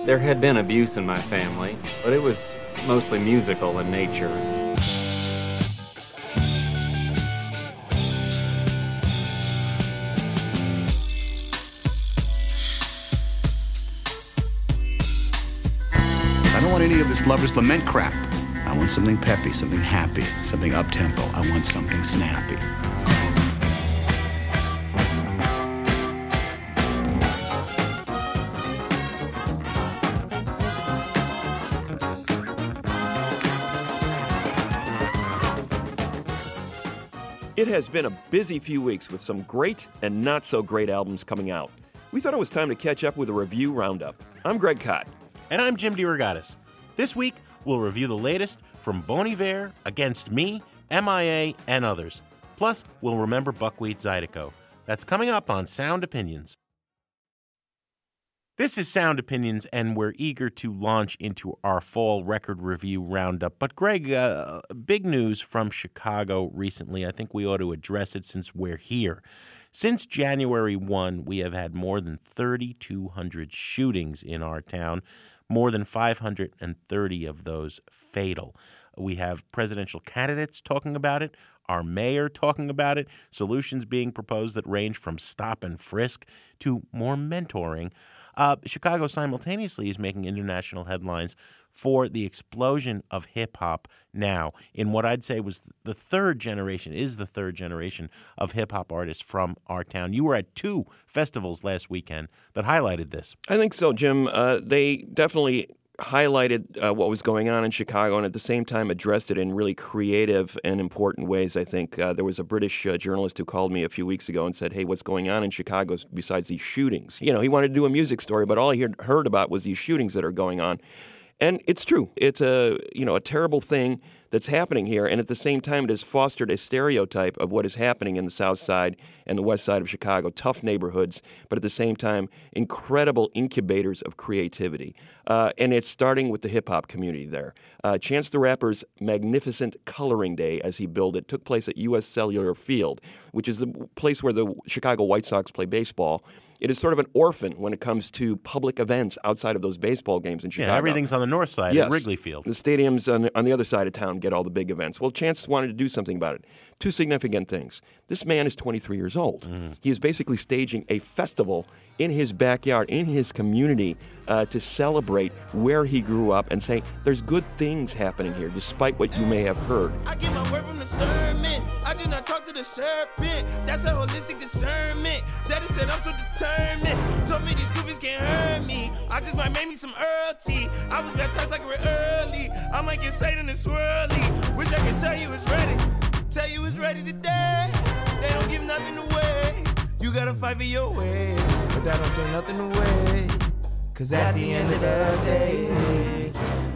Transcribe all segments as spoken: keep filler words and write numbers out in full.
There had been abuse in my family, but it was mostly musical in nature. I don't want any of this lover's lament crap. I want something peppy, something happy, something up-tempo. I want something snappy. It has been a busy few weeks with some great and not so great albums coming out. We thought it was time to catch up with a review roundup. I'm Greg Kot. And I'm Jim DeRogatis. This week, we'll review the latest from Bon Iver, Against Me, M I A, and others. Plus, we'll remember Buckwheat Zydeco. That's coming up on Sound Opinions. This is Sound Opinions, and we're eager to launch into our fall record review roundup. But, Greg, uh, big news from Chicago recently. I think we ought to address it since we're here. Since January first, we have had more than thirty-two hundred shootings in our town, more than five hundred thirty of those fatal. We have presidential candidates talking about it, our mayor talking about it, solutions being proposed that range from stop and frisk to more mentoring. Uh, Chicago simultaneously is making international headlines for the explosion of hip-hop now in what I'd say was the third generation, is the third generation of hip-hop artists from our town. You were at two festivals last weekend that highlighted this. I think so, Jim. Uh, they definitely highlighted uh, what was going on in Chicago and at the same time addressed it in really creative and important ways, I think. Uh, there was a British uh, journalist who called me a few weeks ago and said, hey, what's going on in Chicago besides these shootings? You know, he wanted to do a music story, but all he had heard about was these shootings that are going on. And it's true. It's a, you know, a terrible thing that's happening here, and at the same time, it has fostered a stereotype of what is happening in the South Side and the West Side of Chicago, tough neighborhoods, but at the same time, incredible incubators of creativity. Uh, and it's starting with the hip-hop community there. Uh, Chance the Rapper's magnificent Coloring Day, as he billed it, took place at U S Cellular Field, which is the place where the Chicago White Sox play baseball. It is sort of an orphan when it comes to public events outside of those baseball games in Chicago. Yeah, everything's on the north side yes. at Wrigley Field. The stadiums on the, on the other side of town get all the big events. Well, Chance wanted to do something about it. Two significant things. This man is twenty-three years old. Mm. He is basically staging a festival in his backyard, in his community, uh, to celebrate where he grew up and say, there's good things happening here, despite what you may have heard. I get my word from the sermon. I do not talk to the serpent. That's a holistic discernment. Daddy said I'm so determined. Told me these goofies can't hurt me. I just might make me some Earl tea. I was baptized like we're early. I might get Satan and swirly. Wish I could tell you it's ready. Tell you it's ready today. They don't give nothing away. You gotta fight for your way. But that don't take nothing away. Cause at the end of the day,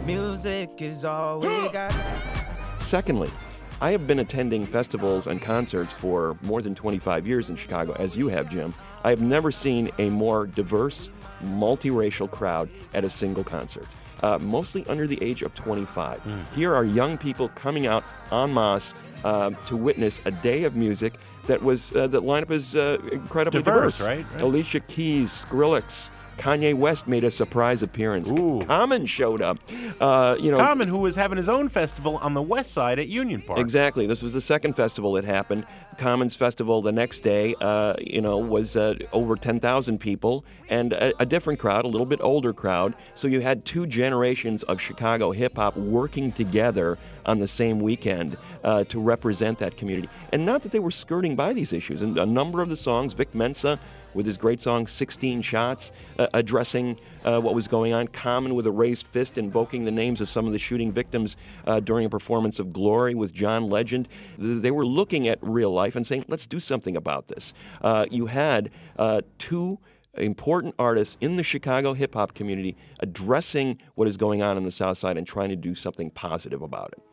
music is all we got. Secondly, I have been attending festivals and concerts for more than twenty-five years in Chicago, as you have, Jim. I have never seen a more diverse, multiracial crowd at a single concert. Uh, mostly under the age of twenty-five. Mm. Here are young people coming out en masse uh, to witness a day of music that was uh, that lineup is uh, incredibly diverse. diverse. Right, right. Alicia Keys, Skrillex, Kanye West made a surprise appearance. Ooh. Common showed up. Uh, you know, Common, who was having his own festival on the west side at Union Park. Exactly. This was the second festival that happened. Common's festival the next day, uh, you know, was uh, over ten thousand people and a, a different crowd, a little bit older crowd. So you had two generations of Chicago hip-hop working together on the same weekend uh, to represent that community. And not that they were skirting by these issues. And a number of the songs, Vic Mensa, with his great song sixteen shots, uh, addressing uh, what was going on. Common with a raised fist, invoking the names of some of the shooting victims uh, during a performance of Glory with John Legend. They were looking at real life and saying, let's do something about this. Uh, you had uh, two important artists in the Chicago hip-hop community addressing what is going on in the South Side and trying to do something positive about it.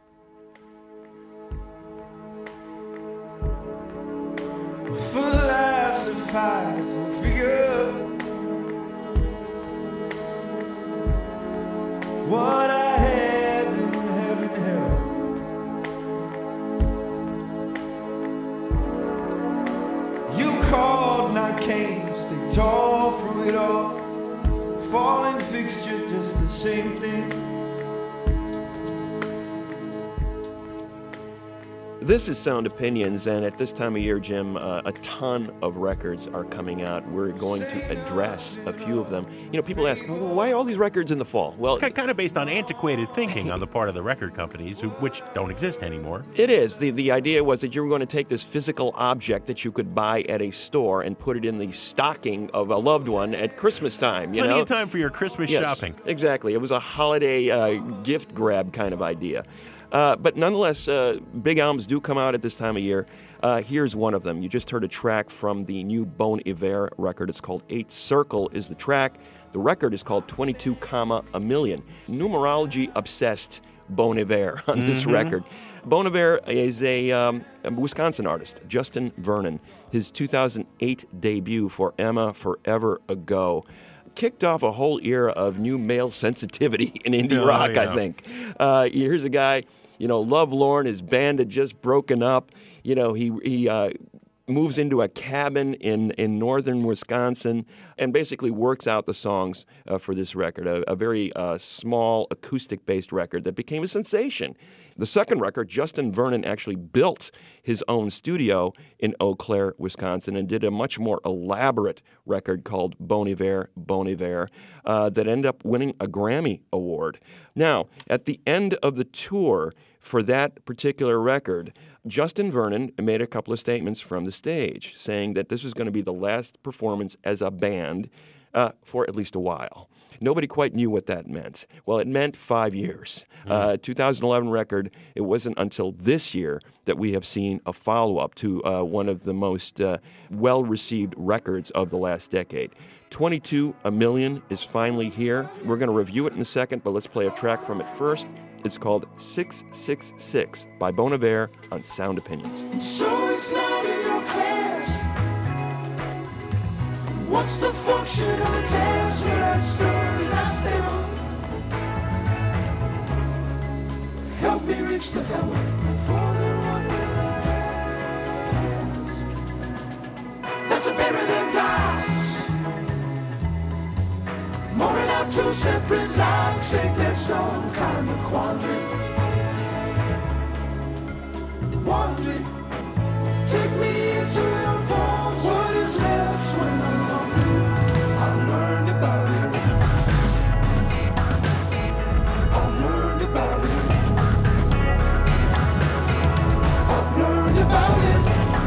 Philosophize and figure what I have in heaven hell. You called, not came, stay tall through it all. falling fixture, just the same thing. This is Sound Opinions, and at this time of year, Jim, uh, a ton of records are coming out. We're going to address a few of them. You know, people ask, well, why all these records in the fall? Well, it's kind of based on antiquated thinking on the part of the record companies, who, which don't exist anymore. It is. The, the idea was that you were going to take this physical object that you could buy at a store and put it in the stocking of a loved one at Christmas time. You Plenty know? of time for your Christmas yes, shopping. Exactly. It was a holiday uh, gift grab kind of idea. Uh, but nonetheless, uh, big albums do come out at this time of year. Uh, here's one of them. You just heard a track from the new Bon Iver record. It's called Eight Circle is the track. The record is called twenty-two, a million. Numerology-obsessed Bon Iver on this mm-hmm. record. Bon Iver is a, um, a Wisconsin artist, Justin Vernon. His two thousand eight debut for Emma Forever Ago kicked off a whole era of new male sensitivity in indie oh, rock, yeah. I think. Uh, here's a guy, you know, lovelorn, his band had just broken up. You know, he he uh, moves into a cabin in, in northern Wisconsin and basically works out the songs uh, for this record, a, a very uh, small acoustic-based record that became a sensation. The second record, Justin Vernon actually built his own studio in Eau Claire, Wisconsin, and did a much more elaborate record called Bon Iver, Bon Iver, uh, that ended up winning a Grammy Award. Now, at the end of the tour for that particular record, Justin Vernon made a couple of statements from the stage, saying that this was going to be the last performance as a band uh, for at least a while. Nobody quite knew what that meant. Well, it meant five years. Mm. Uh, two thousand eleven record, it wasn't until this year that we have seen a follow-up to uh, one of the most uh, well-received records of the last decade. twenty-two, a million is finally here. We're going to review it in a second, but let's play a track from it first. It's called six six six by Bon Iver on Sound Opinions. So it's not in your class. What's the function of the test? You're that story I still help me reach the heaven for the one will ask. That's to bury them dice. Mooring out two separate lives, ain't there some kind of quandary? Wandering, take me into your bones. What is left when I'm hungry? I've learned about it. I've learned about it. I've learned about it.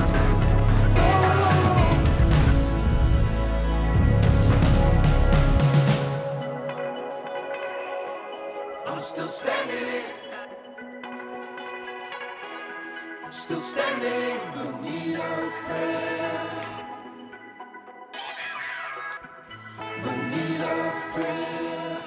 I'm still standing, still standing in the need of prayer, the need of prayer.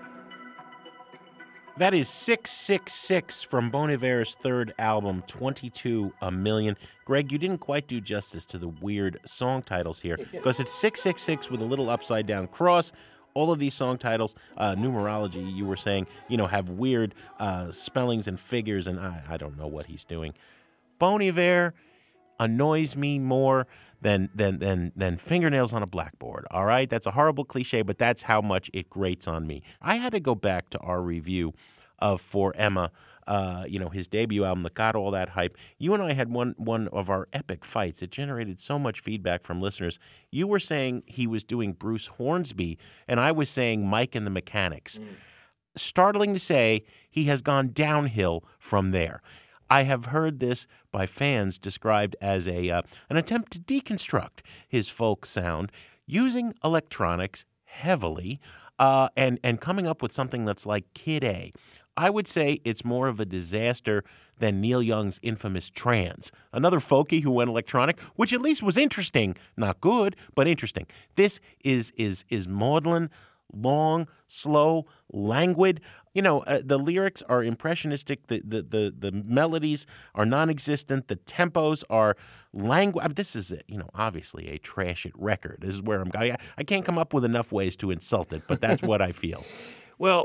That is six six six from Bon Iver's third album, twenty-two, a million. Greg, you didn't quite do justice to the weird song titles here, because it's six six six with a little upside-down cross. All of these song titles, uh, numerology, you were saying, you know, have weird uh, spellings and figures, and I, I don't know what he's doing. Bon Iver annoys me more than, than, than, than fingernails on a blackboard, all right? That's a horrible cliche, but that's how much it grates on me. I had to go back to our review of For Emma, uh, you know, his debut album that got all that hype. You and I had one one of our epic fights. It generated so much feedback from listeners. You were saying he was doing Bruce Hornsby, and I was saying Mike and the Mechanics. Mm. Startling to say, he has gone downhill from there. I have heard this by fans described as a uh, an attempt to deconstruct his folk sound using electronics heavily uh, and, and coming up with something that's like Kid A. I would say it's more of a disaster than Neil Young's infamous Trans, another folkie who went electronic, which at least was interesting, not good, but interesting. This is is is maudlin, long, slow, languid. You know, uh, the lyrics are impressionistic. The, the the the melodies are non-existent. The tempos are languid. I mean, this is, a, you know, obviously a trash it record. This is where I'm going. I can't come up with enough ways to insult it, but that's what I feel. Well,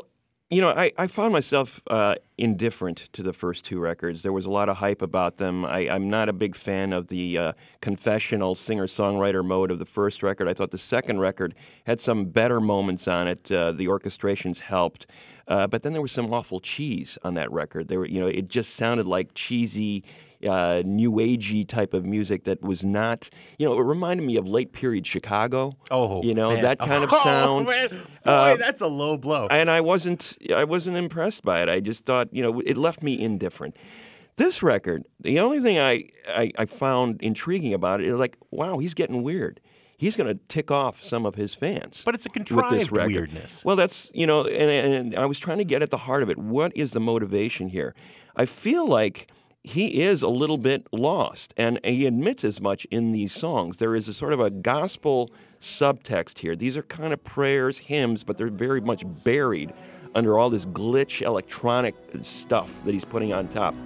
You know, I, I found myself uh, indifferent to the first two records. There was a lot of hype about them. I, I'm not a big fan of the uh, confessional singer-songwriter mode of the first record. I thought the second record had some better moments on it. Uh, the orchestrations helped. Uh, but then there was some awful cheese on that record. There were, you know, it just sounded like cheesy, uh, new agey type of music that was not, you know, it reminded me of late period Chicago. Oh, you know, man. that kind of Oh, sound. man. Boy, Uh, that's a low blow. And I wasn't, I wasn't impressed by it. I just thought, you know, it left me indifferent. This record, the only thing I, I, I found intriguing about it is like, wow, he's getting weird. He's going to tick off some of his fans. But it's a with this contrived record. weirdness. Well, that's, you know, and, and I was trying to get at the heart of it. What is the motivation here? I feel like he is a little bit lost, and he admits as much in these songs. There is a sort of a gospel subtext here. These are kind of prayers, hymns, but they're very much buried under all this glitch electronic stuff that he's putting on top.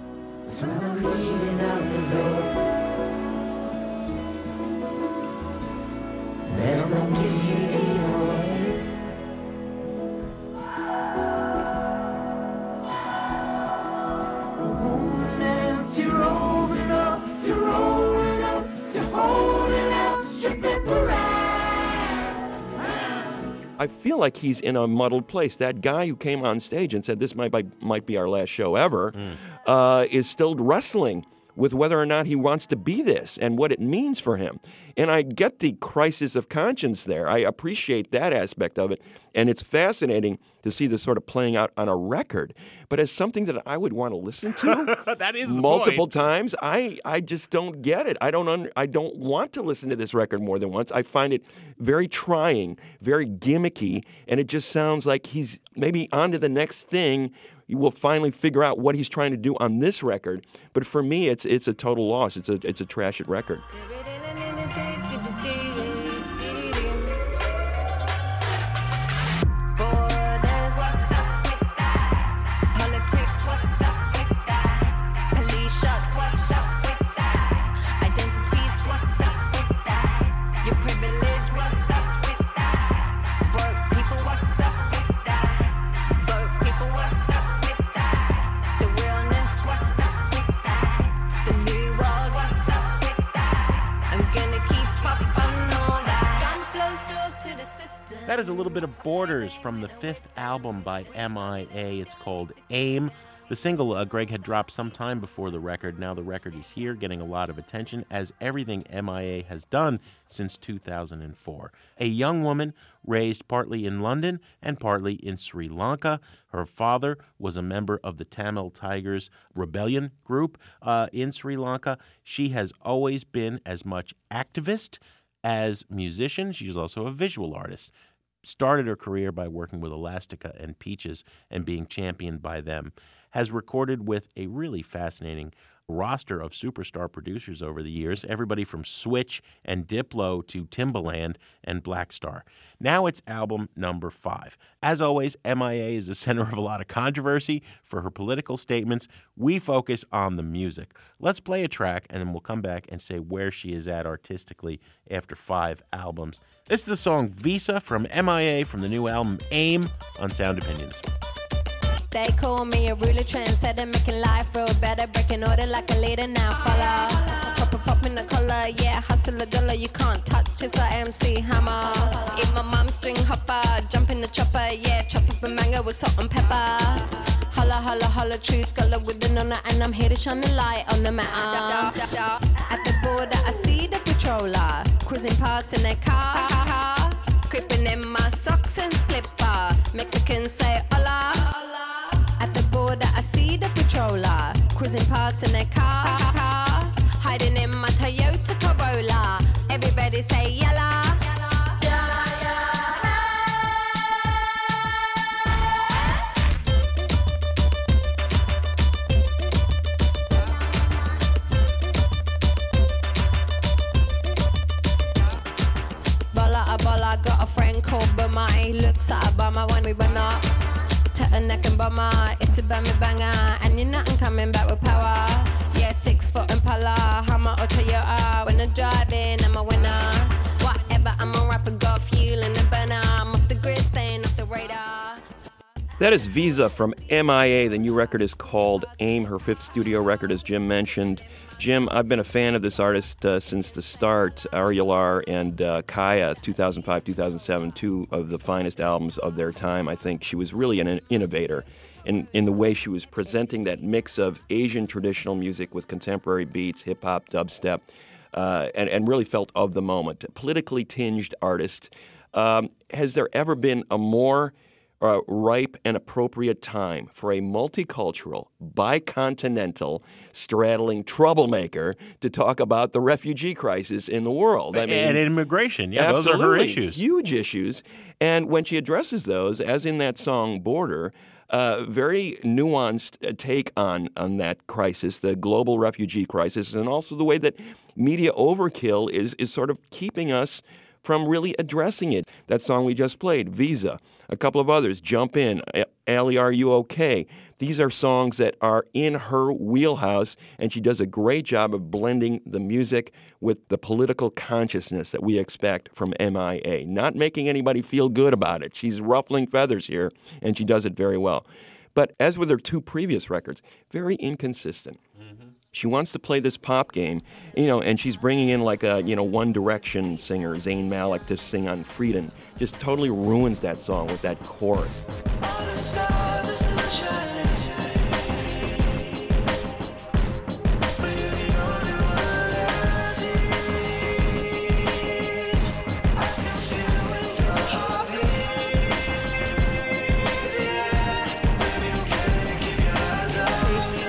I feel like he's in a muddled place. That guy who came on stage and said this might be, might be our last show ever mm. uh, is still wrestling with whether or not he wants to be this and what it means for him. And I get the crisis of conscience there. I appreciate that aspect of it. And it's fascinating to see this sort of playing out on a record. But as something that I would want to listen to that is the multiple point. times, I, I just don't get it. I don't un- I don't want to listen to this record more than once. I find it very trying, very gimmicky, and it just sounds like he's maybe on to the next thing. You will finally figure out what he's trying to do on this record. But for me, it's it's a total loss. It's a it's a trash it record. That is a little bit of Borders from the fifth album by M I A. It's called AIM. The single uh, Greg had dropped some time before the record. Now the record is here, getting a lot of attention, as everything M I A has done since two thousand four. A young woman raised partly in London and partly in Sri Lanka. Her father was a member of the Tamil Tigers rebellion group uh, in Sri Lanka. She has always been as much activist as musician. She's also a visual artist. Started her career by working with Elastica and Peaches and being championed by them. Has recorded with a really fascinating roster of superstar producers over the years, everybody from Switch and Diplo to Timbaland and Blackstar. Now it's album number five. As always, M I A is the center of a lot of controversy for her political statements. We focus on the music. Let's play a track, and then we'll come back and say where she is at artistically after five albums. This is the song Visa from M I A from the new album AIM on Sound Opinions. They call me a ruler, trendsetter, making life real better, breaking order like a leader. Now follow, pop a pop in the collar, yeah, hustle a dollar, you can't touch. It's a M C Hammer. Eat my mum string hopper, jump in the chopper, yeah, chop up a mango with salt and pepper. Holla, holla, holla, true scholar with an honor, and I'm here to shine the light on the matter. At the border, I see the patroller cruising past in their car, creeping in my socks and slipper. Mexicans say hola. At the border, I see the patroller cruising past in their car, hiding in my Toyota Corolla. Everybody say yalla. Bola a bola, got a friend called Bummer. He looks at a bummer when we run up. A neck and bomber, it's a bammy banger, and you're nothing coming back with power. Yeah, six foot Impala, Hummer or Toyota. When I'm driving, I'm a winner. Whatever, I'm a rapper, got fuel in the burner. I'm off the grid, staying off the radar. That is Visa from M I A. The new record is called AIM, her fifth studio record, as Jim mentioned. Jim, I've been a fan of this artist uh, since the start. Aryular and uh, Kaya, two thousand five, two thousand seven, two of the finest albums of their time. I think she was really an innovator in, in the way she was presenting that mix of Asian traditional music with contemporary beats, hip-hop, dubstep, uh, and, and really felt of the moment. A politically tinged artist. Um, has there ever been a more Uh, ripe and appropriate time for a multicultural, bicontinental, straddling troublemaker to talk about the refugee crisis in the world? I mean, and immigration, yeah, absolutely. Those are her issues. Huge issues. And when she addresses those, as in that song Border, uh, very nuanced uh, take on, on that crisis, the global refugee crisis, and also the way that media overkill is, is sort of keeping us from really addressing it. That song we just played, Visa, a couple of others, Jump In, Allie, Are You Okay? These are songs that are in her wheelhouse, and she does a great job of blending the music with the political consciousness that we expect from M I A. Not making anybody feel good about it. She's ruffling feathers here, and she does it very well. But as with her two previous records, very inconsistent. Mm-hmm. She wants to play this pop game, you know, and she's bringing in like a, you know, One Direction singer, Zayn Malik, to sing on Freedom. Just totally ruins that song with that chorus. All the stars are still shining. But you're the only one I see. I can feel it when your heart beats. Baby, you can't keep your eyes off me.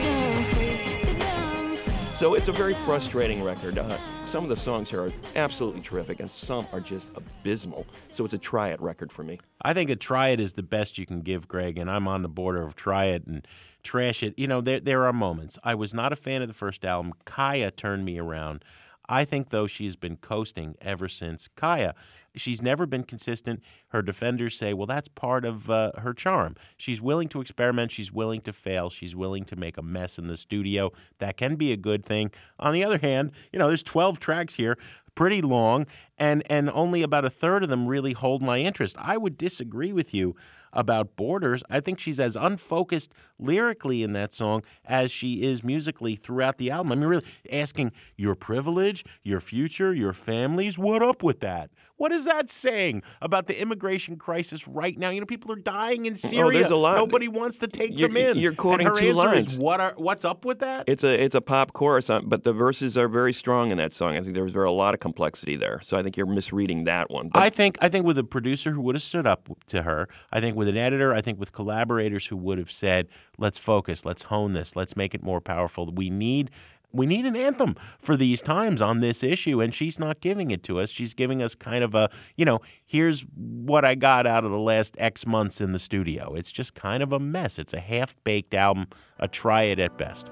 So it's a very frustrating record. Uh, some of the songs here are absolutely terrific, and some are just abysmal. So it's a try it record for me. I think a try it is the best you can give, Greg, and I'm on the border of try it and trash it. You know, there there are moments. I was not a fan of the first album. Kaya turned me around. I think, though, she's been coasting ever since Kaya. She's never been consistent. Her defenders say, well, that's part of uh, her charm. She's willing to experiment. She's willing to fail. She's willing to make a mess in the studio. That can be a good thing. On the other hand, you know, there's twelve tracks here, pretty long, and, and only about a third of them really hold my interest. I would disagree with you about Borders. I think she's as unfocused lyrically in that song as she is musically throughout the album. I mean, really asking your privilege, your future, your families, what up with that? What is that saying about the immigration crisis right now? You know, people are dying in Syria. Oh, there's a lot. Nobody wants to take You're, them in. You're quoting and her two answer lines. Is, what are, what's up with that? It's a it's a pop chorus, but the verses are very strong in that song. I think there was very, a lot of complexity there. So I think you're misreading that one. But I think I think with a producer who would have stood up to her, I think with an editor, I think with collaborators who would have said, let's focus, let's hone this, let's make it more powerful. We need we need an anthem for these times on this issue, and she's not giving it to us. She's giving us kind of a, you know, here's what I got out of the last X months in the studio. It's just kind of a mess. It's a half-baked album, a try it at best.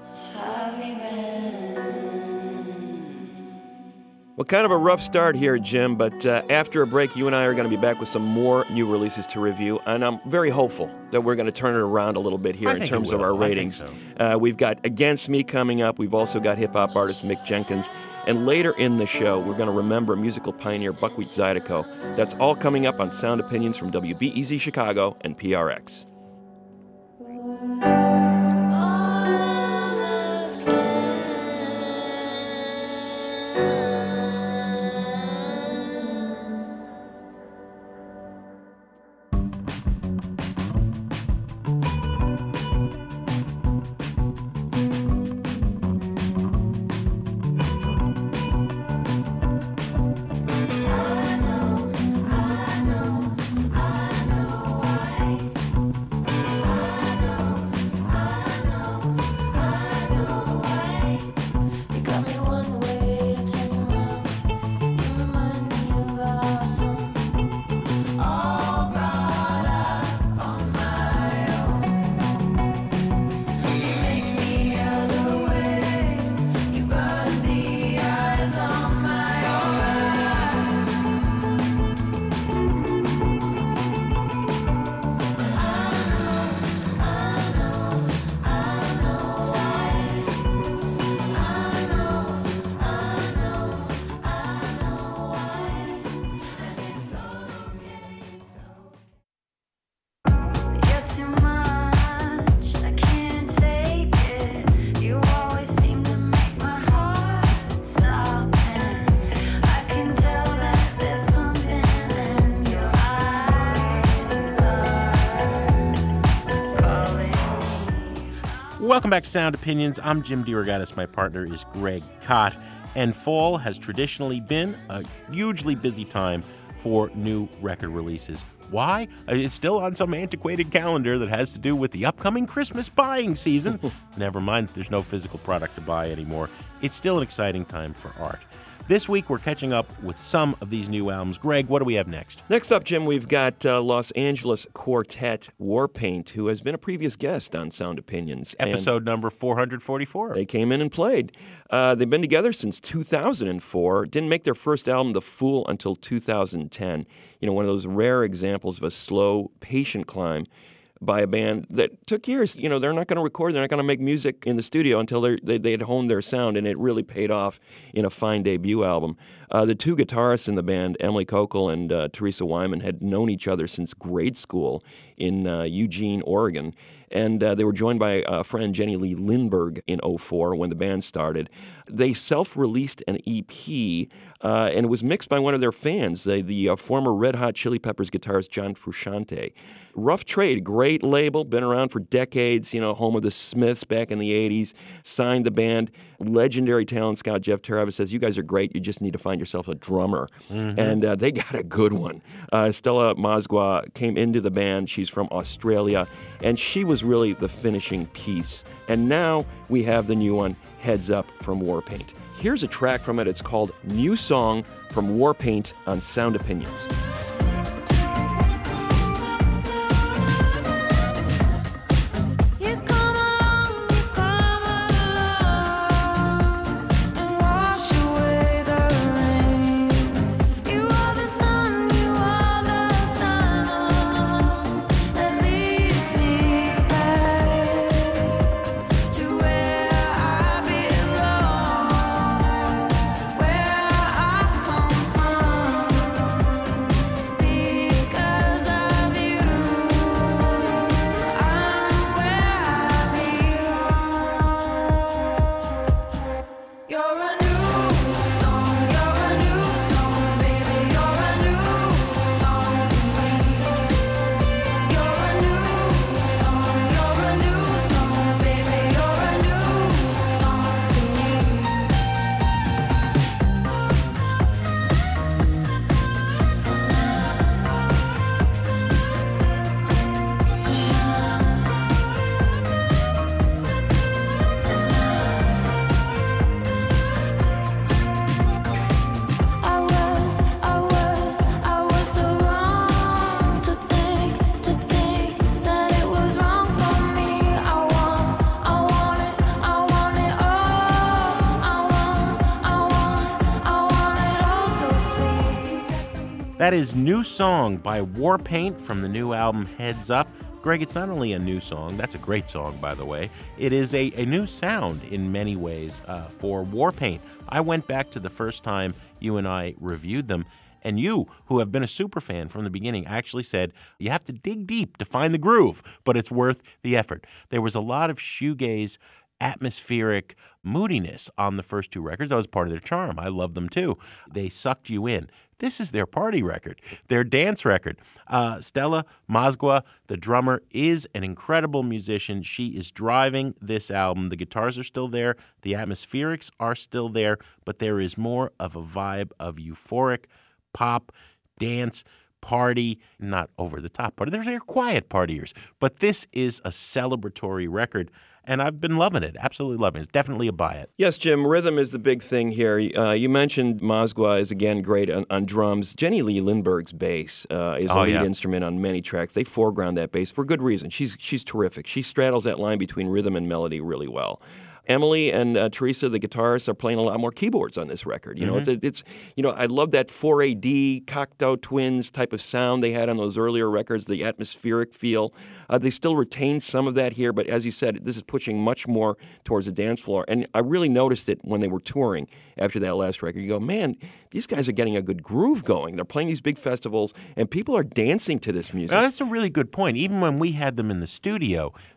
Well, kind of a rough start here, Jim, but uh, after a break, you and I are going to be back with some more new releases to review, and I'm very hopeful that we're going to turn it around a little bit here I in think terms it of will. our ratings. I think Uh, we've got Against Me coming up. We've also got hip-hop artist Mick Jenkins. And later in the show, we're going to remember musical pioneer Buckwheat Zydeco. That's all coming up on Sound Opinions from W B E Z Chicago and P R X. Welcome back to Sound Opinions. I'm Jim DeRogatis. My partner is Greg Kot. And fall has traditionally been a hugely busy time for new record releases. Why? It's still on some antiquated calendar that has to do with the upcoming Christmas buying season. Never mind, there's no physical product to buy anymore. It's still an exciting time for art. This week, we're catching up with some of these new albums. Greg, what do we have next? Next up, Jim, we've got uh, Los Angeles quartet Warpaint, who has been a previous guest on Sound Opinions. Episode and number four hundred forty-four. They came in and played. Uh, they've been together since two thousand four. Didn't make their first album, The Fool, until two thousand ten. You know, one of those rare examples of a slow, patient climb by a band that took years. You know, they're not going to record, they're not going to make music in the studio until they they had honed their sound, and it really paid off in a fine debut album. Uh, the two guitarists in the band, Emily Kokel and uh, Teresa Wyman, had known each other since grade school in uh, Eugene, Oregon. And uh, they were joined by a friend, Jenny Lee Lindberg, in oh four when the band started. They self-released an E P, uh, and it was mixed by one of their fans, the, the uh, former Red Hot Chili Peppers guitarist John Frusciante. Rough Trade, great label, been around for decades, you know, home of the Smiths back in the eighties, signed the band. Legendary talent scout Jeff Travis says, you guys are great, you just need to find yourself a drummer. Mm-hmm. And uh, they got a good one. Uh, Stella Mazgua came into the band. She's from Australia, and she was really the finishing piece. And now we have the new one, Heads Up, from Warpaint. Here's a track from it. It's called New Song from Warpaint on Sound Opinions. That is New Song by Warpaint from the new album Heads Up. Greg, it's not only a new song, that's a great song, by the way. It is a, a new sound in many ways uh, for Warpaint. I went back to the first time you and I reviewed them, and you, who have been a super fan from the beginning, actually said you have to dig deep to find the groove, but it's worth the effort. There was a lot of shoegaze, atmospheric moodiness on the first two records. That was part of their charm. I love them too. They sucked you in. This is their party record, their dance record. Uh, Stella Mazgua, the drummer, is an incredible musician. She is driving this album. The guitars are still there. The atmospherics are still there, but there is more of a vibe of euphoric pop, dance, party, not over-the-top party. They're, they're quiet partiers. But this is a celebratory record, and I've been loving it, absolutely loving it. It's definitely a buy it. Yes, Jim, rhythm is the big thing here. Uh, you mentioned Mazgua is, again, great on, on drums. Jenny Lee Lindberg's bass uh, is Oh, a lead yeah. instrument on many tracks. They foreground that bass for good reason. She's, she's terrific. She straddles that line between rhythm and melody really well. Emily and uh, Teresa, the guitarists, are playing a lot more keyboards on this record. You know, Mm-hmm. it's, it's, you know, I love that four A D Cocteau Twins type of sound they had on those earlier records, the atmospheric feel. Uh, they still retain some of that here, but as you said, this is pushing much more towards the dance floor. And I really noticed it when they were touring after that last record. You go, man, these guys are getting a good groove going. They're playing these big festivals, and people are dancing to this music. Now, that's a really good point. Even when we had them in the studio,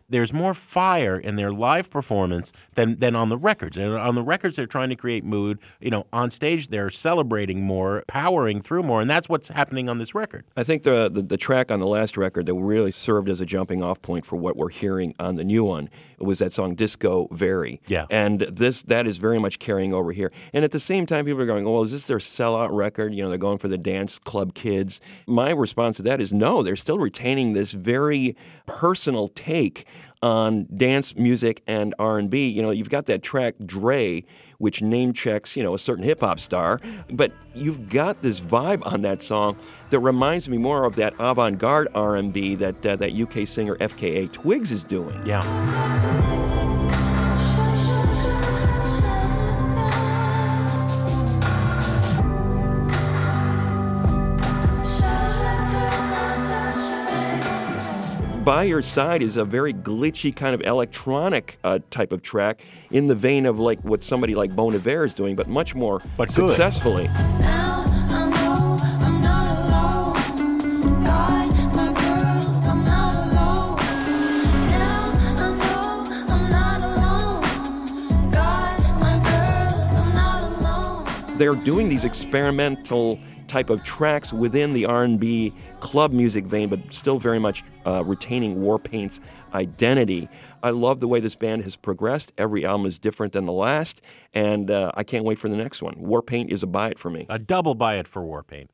there's more fire in their live performance than than on the records. And on the records, they're trying to create mood. You know, on stage, they're celebrating more, powering through more, and that's what's happening on this record. I think the, the the track on the last record that really served as a jumping off point for what we're hearing on the new one was that song Disco Very. Yeah. And this that is very much carrying over here. And at the same time, people are going, well, is this their sellout record? You know, they're going for the dance club kids. My response to that is no, they're still retaining this very personal take on dance music and R and B. You know, you've got that track Dre, which name checks, you know, a certain hip-hop star, but you've got this vibe on that song that reminds me more of that avant-garde R and B that uh, that U K singer F K A Twigs is doing. Yeah. By Your Side is a very glitchy kind of electronic uh, type of track in the vein of like what somebody like Bon Iver is doing, but much more But good. successfully. Now I know I'm not alone. God, my girls, I'm not alone. Now I know I'm not alone. God, my girls, I'm not alone. They're doing these experimental type of tracks within the R and B club music vein, but still very much uh, retaining Warpaint's identity. I love the way this band has progressed. Every album is different than the last, and uh, I can't wait for the next one. Warpaint is a buy it for me. A double buy it for Warpaint.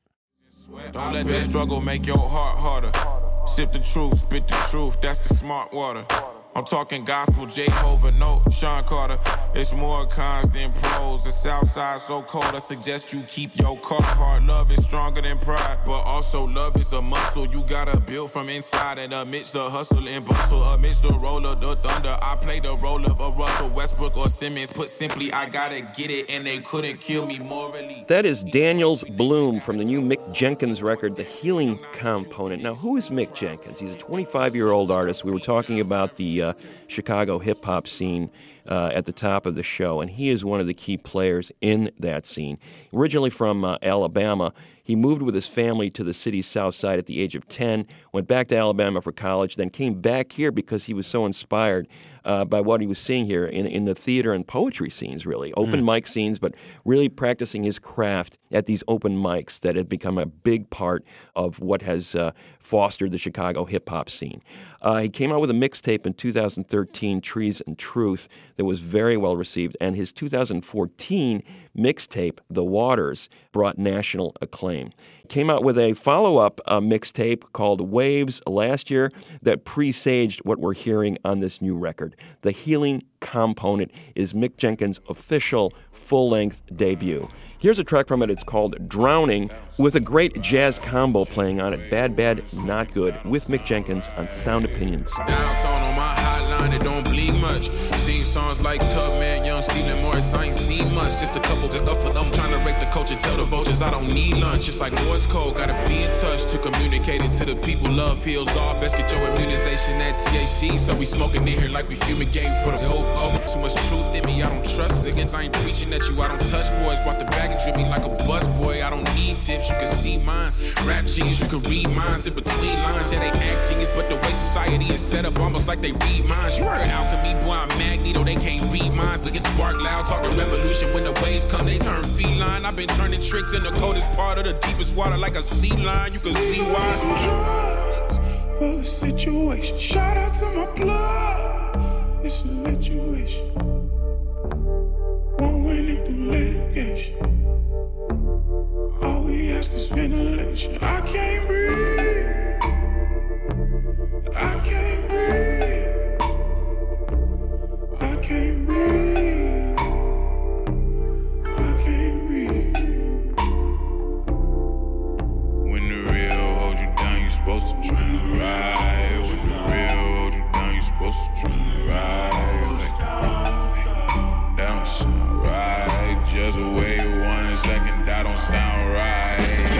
Don't let the struggle make your heart harder. Sip the truth, spit the truth, that's the smart water. I'm talking gospel, Jehovah, no, Sean Carter. It's more cons than pros. The south side so cold, I suggest you keep your car hard. Love is stronger than pride, but also love is a muscle you gotta build from inside. And amidst the hustle and bustle, amidst the roll of the thunder, I play the role of a Russell Westbrook or Simmons. Put simply, I gotta get it, and they couldn't kill me morally. That is Daniels Bloom from the new Mick Jenkins record, The Healing Component. Now, who is Mick Jenkins? He's a twenty-five-year-old artist. We were talking about the uh, Chicago hip-hop scene uh, at the top of the show, and he is one of the key players in that scene. Originally from uh, Alabama, he moved with his family to the city's south side at the age of ten, went back to Alabama for college, then came back here because he was so inspired uh, by what he was seeing here in, in the theater and poetry scenes, really. Open mm. mic scenes, but really practicing his craft at these open mics that had become a big part of what has uh, fostered the Chicago hip-hop scene. Uh, he came out with a mixtape in two thousand thirteen, Trees and Truth, that was very well received, and his two thousand fourteen mixtape, The Waters, brought national acclaim. He came out with a follow-up uh, mixtape called Waves last year that presaged what we're hearing on this new record. The Healing Component is Mick Jenkins' official full-length debut. Here's a track from it. It's called Drowning, with a great jazz combo playing on it. Bad, Bad, Not Good, with Mick Jenkins on Sound Opinions. Downtown on my hotline, it don't bleed much. Seen songs like Tubman, Young Stephen Morris, I ain't seen much. Just a couple just up for them, trying to rape the culture, tell the vultures I don't need lunch. It's like Morse code, gotta be in touch to communicate it to the people. Love heals all, best get your immunization at T H C. So we smoking in here like we fumigate for the oh, oh. Too much truth in me, I don't trust against. I ain't preaching at you, I don't touch boys. Bought the bag and drip me like a bus boy. I don't need tips, you can see mines. Rap genius, you can read minds in between lines. Yeah, they act genius, but the way society is set up almost like they read minds. You heard alchemy, boy, I'm Magneto, they can't read minds. Look at spark loud, talking revolution. When the waves come, they turn feline. I've been turning tricks in the coldest part of the deepest water like a sea lion. You can see why. For the situation, shout out to my blood. It's a situation. Won't win it through litigation. All we ask is ventilation. I can't breathe. I can't breathe. I can't breathe. I can't breathe. When the real hold you down, you supposed to try to ride. When the real hold you down, you supposed to try to ride. Like, that don't sound right. Just wait one second, that don't sound right.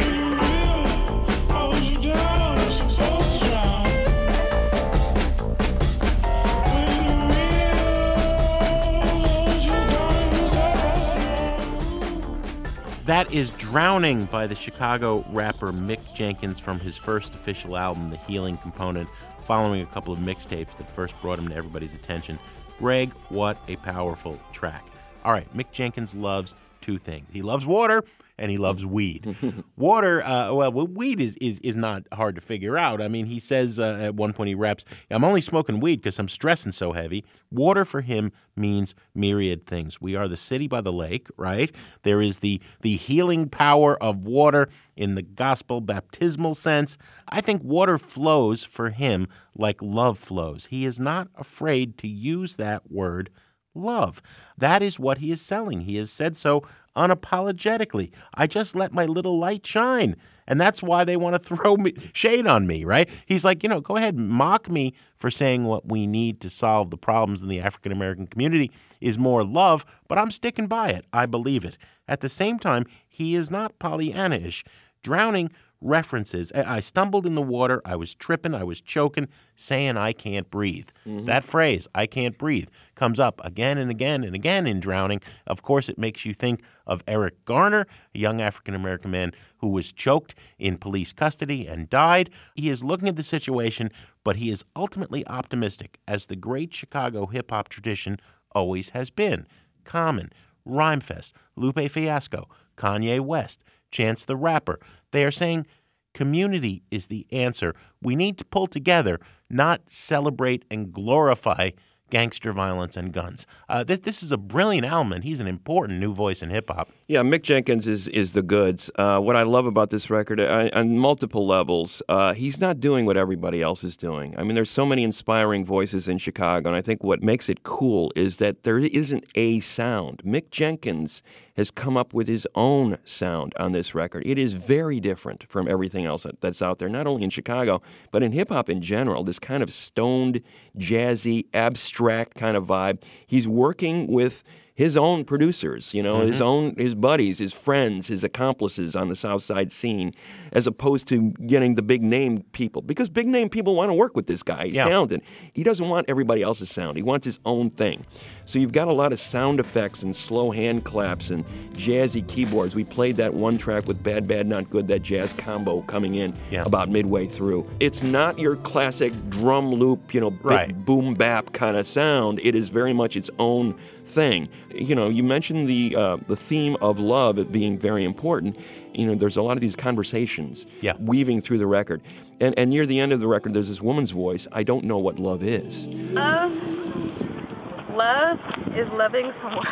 Hold you down, you're supposed to drown. When the real hold you down, you're supposed to drown. That is Drowning by the Chicago rapper Mick Jenkins from his first official album, The Healing Component, following a couple of mixtapes that first brought him to everybody's attention. Greg, what a powerful track. All right, Mick Jenkins loves two things. He loves water and he loves weed. Water, uh, well, weed is, is is not hard to figure out. I mean, he says uh, at one point he raps, I'm only smoking weed because I'm stressing so heavy. Water for him means myriad things. We are the city by the lake, right? There is the, the healing power of water in the gospel baptismal sense. I think water flows for him like love flows. He is not afraid to use that word, love. That is what he is selling. He has said so unapologetically. I just let my little light shine. And that's why they want to throw me, shade on me, right? He's like, you know, go ahead, mock me for saying what we need to solve the problems in the African-American community is more love, but I'm sticking by it. I believe it. At the same time, he is not Pollyanna-ish. Drowning references. I stumbled in the water. I was tripping. I was choking, saying I can't breathe. Mm-hmm. That phrase, I can't breathe, comes up again and again and again in Drowning. Of course, it makes you think of Eric Garner, a young African-American man who was choked in police custody and died. He is looking at the situation, but he is ultimately optimistic, as the great Chicago hip-hop tradition always has been. Common, Rhymefest, Lupe Fiasco, Kanye West, Chance the Rapper. They are saying community is the answer. We need to pull together, not celebrate and glorify gangster violence and guns. Uh, this this is a brilliant album, and he's an important new voice in hip-hop. Yeah, Mick Jenkins is is the goods. Uh, what I love about this record, uh, on multiple levels, uh, he's not doing what everybody else is doing. I mean, there's so many inspiring voices in Chicago, and I think what makes it cool is that there isn't a sound. Mick Jenkins has come up with his own sound on this record. It is very different from everything else that's out there, not only in Chicago, but in hip-hop in general, this kind of stoned, jazzy, abstract kind of vibe. He's working with his own producers, you know, mm-hmm. his own, his buddies, his friends, his accomplices on the South Side scene, as opposed to getting the big name people. Because big name people want to work with this guy. He's yeah. talented. He doesn't want everybody else's sound. He wants his own thing. So you've got a lot of sound effects and slow hand claps and jazzy keyboards. We played that one track with Bad Bad Not Good, that jazz combo coming in yeah. about midway through. It's not your classic drum loop, you know, big right. boom bap kind of sound. It is very much its own thing. You know, you mentioned the uh, the theme of love as being very important. You know, there's a lot of these conversations yeah. weaving through the record. And and near the end of the record, there's this woman's voice, I don't know what love is. Um, love is loving someone.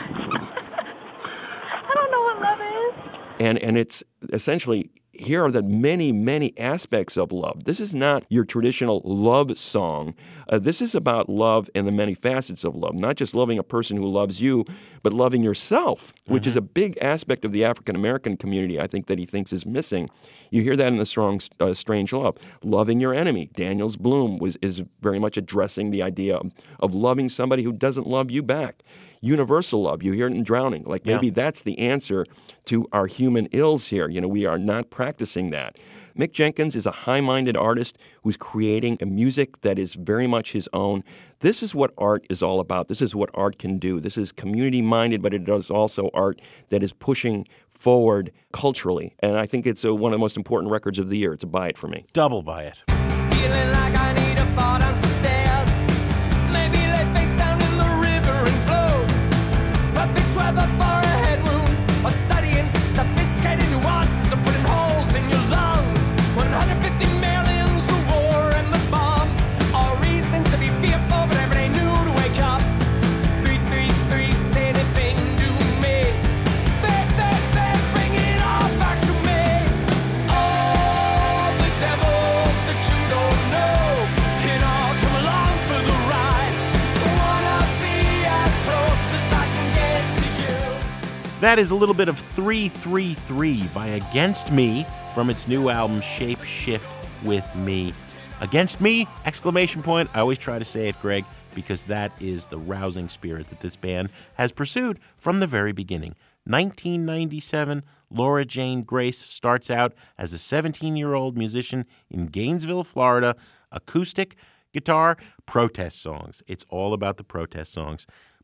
I don't know what love is. And and it's essentially, here are the many, many aspects of love. This is not your traditional love song. Uh, this is about love and the many facets of love, not just loving a person who loves you, but loving yourself, which mm-hmm. is a big aspect of the African-American community, I think, that he thinks is missing. You hear that in the song uh, Strange Love. Loving your enemy. Daniels Bloom was is very much addressing the idea of, of loving somebody who doesn't love you back. Universal love, you hear it in Drowning. Like maybe yeah. that's the answer to our human ills here. You know, we are not practicing that. Mick Jenkins is a high-minded artist who's creating a music that is very much his own. This is what art is all about. This is what art can do. This is community-minded, but it is also art that is pushing forward culturally. And I think it's a, one of the most important records of the year. It's a buy it for me. Double buy it. Feeling like I need a fall down some stairs. Maybe lay face down in the river and float. Perfect weather for a head wound. Or studying sophisticated nuances of putting holes in your lungs. one hundred fifty millions, the war and the bomb. All reasons to be fearful, but every day new to wake up. three three three, say anything to me. They, they, they, bring it all back to me. All the devils that you don't know can all come along for the ride. Wanna be as close as I can get to you. That is a little bit of three three three by Against Me from its new album, Shape Shift With Me. Against Me, exclamation point. I always try to say it, Greg, because that is the rousing spirit that this band has pursued from the very beginning. nineteen ninety-seven, Laura Jane Grace starts out as a seventeen-year-old musician in Gainesville, Florida. Acoustic guitar, protest songs. It's all about the protest songs.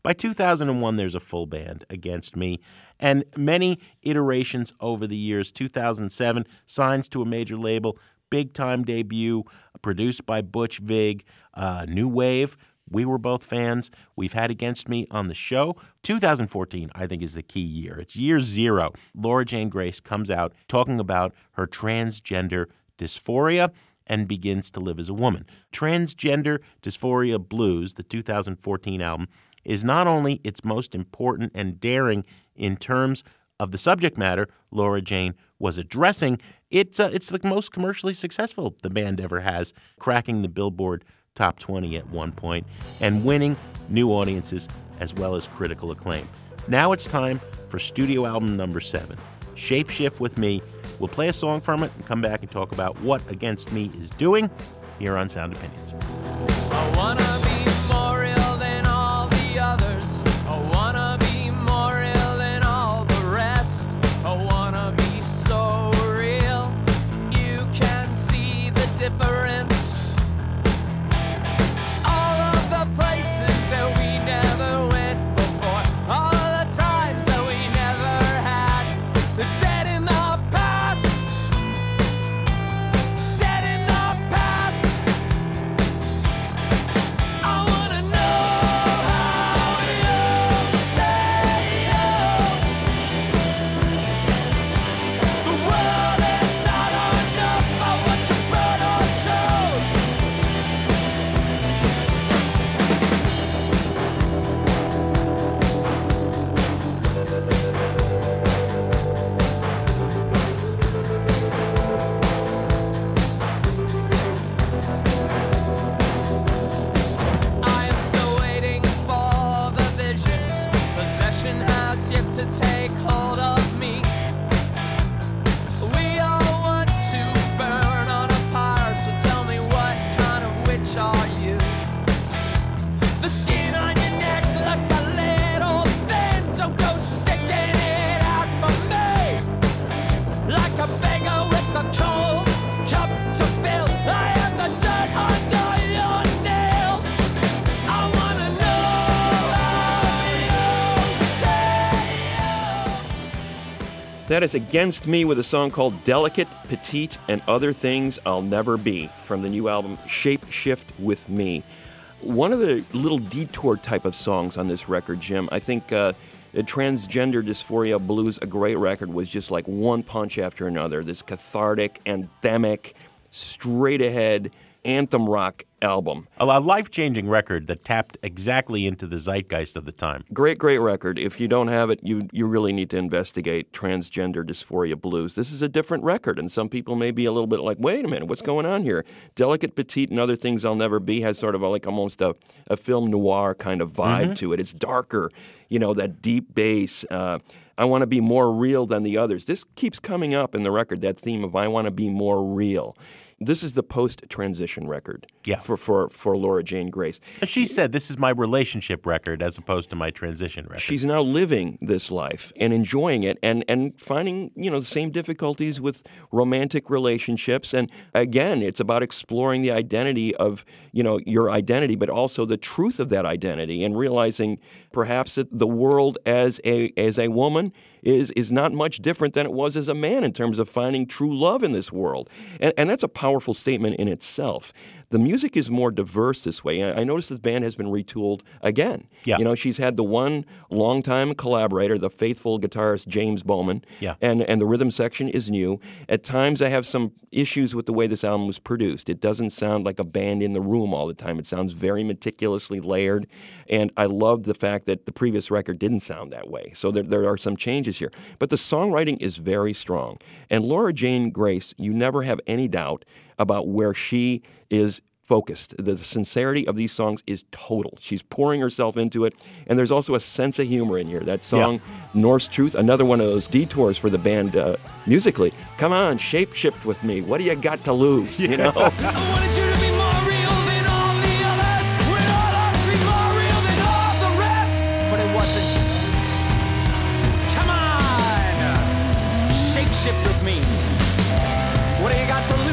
By two thousand one, there's a full band, Against Me, and many iterations over the years. two thousand seven, signs to a major label, big-time debut, produced by Butch Vig, uh, New Wave. We were both fans. We've had Against Me on the show. two thousand fourteen, I think, is the key year. It's year zero. Laura Jane Grace comes out talking about her transgender dysphoria and begins to live as a woman. Transgender Dysphoria Blues, the two thousand fourteen album, is not only its most important and daring in terms of the subject matter Laura Jane was addressing, it's, uh, it's the most commercially successful the band ever has, cracking the Billboard Top twenty at one point and winning new audiences as well as critical acclaim. Now it's time for studio album number seven, Shapeshift with Me. We'll play a song from it and come back and talk about what Against Me is doing here on Sound Opinions. I wanna be more real than all the others. I wanna be more real than all the rest. I wanna be so real you can see the difference. All of the places that we never went before, all of the times that we never had, the dead in the past, dead in the past. I wanna know how you say you. The world is not enough of what you brought or showed. I am still waiting for the visions. Possession has yet to take hold of me. We all want to burn on a pyre, so tell me what kind of witch are you? The skin on your neck looks a little thin. Don't go sticking it out for me like a beggar with a cold cup to fill. I am the dirt under your nails. I wanna know how you say. That is Against Me with a song called Delicate, Petite, and Other Things I'll Never Be from the new album Shapeshift with Me. One of the little detour type of songs on this record, Jim, I think uh, Transgender Dysphoria Blues, a great record, was just like one punch after another. This cathartic, anthemic, straight-ahead anthem rock album. A life-changing record that tapped exactly into the zeitgeist of the time. Great, great record. If you don't have it, you you really need to investigate Transgender Dysphoria Blues. This is a different record, and some people may be a little bit like, wait a minute, what's going on here? Delicate, Petite, and Other Things I'll Never Be has sort of a, like almost a, a film noir kind of vibe Mm-hmm. to it. It's darker, you know, that deep bass. Uh, I want to be more real than the others. This keeps coming up in the record, that theme of I want to be more real. This is the post-transition record Yeah. for, for, for Laura Jane Grace. She said, this is my relationship record as opposed to my transition record. She's now living this life and enjoying it and, and finding, you know, the same difficulties with romantic relationships. And again, it's about exploring the identity of, you know, your identity, but also the truth of that identity and realizing perhaps that the world as a as a woman is is not much different than it was as a man in terms of finding true love in this world. And, and that's a powerful statement in itself. The music is more diverse this way. I I noticed this band has been retooled again. Yeah. You know, she's had the one longtime collaborator, the faithful guitarist James Bowman, Yeah. and, and the rhythm section is new. At times I have some issues with the way this album was produced. It doesn't sound like a band in the room all the time. It sounds very meticulously layered, and I love the fact that the previous record didn't sound that way. So there, there are some changes here. But the songwriting is very strong. And Laura Jane Grace, you never have any doubt about where she is focused. The sincerity of these songs is total. She's pouring herself into it, and there's also a sense of humor in here. That song, Norse Truth, another one of those detours for the band uh, musically. Come on, shape-shift with me. What do you got to lose, you know? I wanted you to be more real than all the others. We'd all ought to be more real than all the rest. But it wasn't. Come on, shape shift with me. What do you got to lose?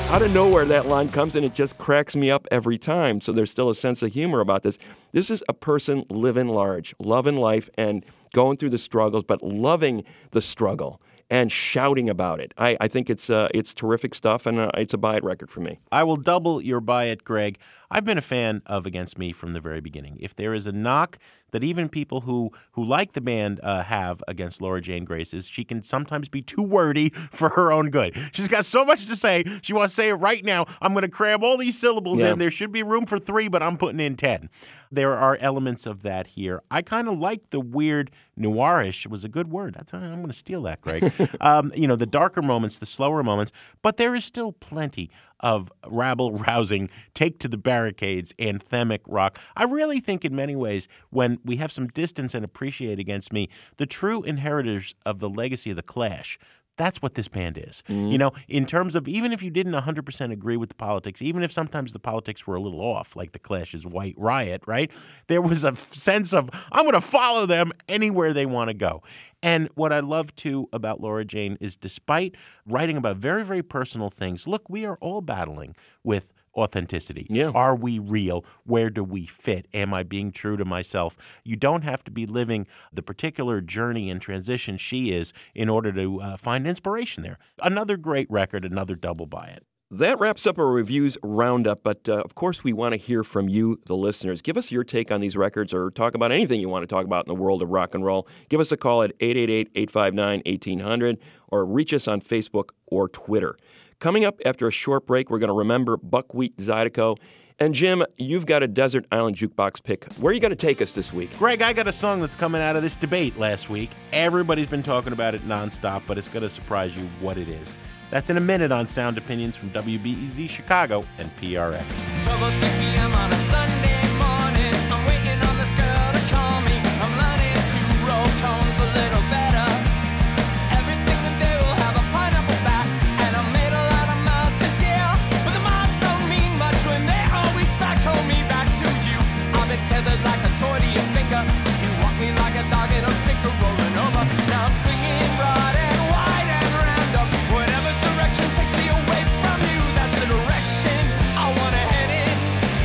Out of nowhere, that line comes, and it just cracks me up every time. So there's still a sense of humor about this. This is a person living large, loving life, and going through the struggles, but loving the struggle and shouting about it. I, I think it's uh, it's terrific stuff, and uh, it's a buy it record for me. I will double your buy it, Greg. I've been a fan of Against Me from the very beginning. If there is a knock that even people who, who like the band uh, have against Laura Jane Grace is she can sometimes be too wordy for her own good. She's got so much to say. She wants to say it right now. I'm going to cram all these syllables Yeah. in. There should be room for three, but I'm putting in ten. There are elements of that here. I kind of like the weird noirish. Was a good word. That's, I'm going to steal that, Greg. um, you know, the darker moments, the slower moments, but there is still plenty of rabble-rousing, take to the barricades, anthemic rock. I really think in many ways, when we have some distance and appreciate Against Me, the true inheritors of the legacy of The Clash, that's what this band is. Mm-hmm. You know, in terms of even if you didn't one hundred percent agree with the politics, even if sometimes the politics were a little off, like The Clash's White Riot, right? There was a f- sense of, I'm going to follow them anywhere they want to go. And what I love, too, about Laura Jane is despite writing about very, very personal things, look, we are all battling with authenticity. Yeah. Are we real? Where do we fit? Am I being true to myself? You don't have to be living the particular journey and transition she is in order to uh, find inspiration there. Another great record, another double buy it. That wraps up our reviews roundup, but uh, of course we want to hear from you, the listeners. Give us your take on these records or talk about anything you want to talk about in the world of rock and roll. Give us a call at eight eight eight, eight five nine, one eight hundred or reach us on Facebook or Twitter. Coming up after a short break, we're going to remember Buckwheat Zydeco. And Jim, you've got a Desert Island Jukebox pick. Where are you going to take us this week? Greg, I got a song that's coming out of this debate last week. Everybody's been talking about it nonstop, but it's going to surprise you what it is. That's in a minute on Sound Opinions from W B E Z Chicago and P R X. twelve oh three p.m. on a Sunday morning. I'm waiting on this girl to call me. I'm learning to roll cones a little better. Everything that they will have a pineapple back. And I made a lot of miles this year. But the miles don't mean much when they always cycle me back to you. I've been tethered like a toy to your finger. You walk me like a dog and I'm sick of rolling over. Now I'm swinging broad and wide and random. Whatever direction takes me away from you, that's the direction I wanna head in.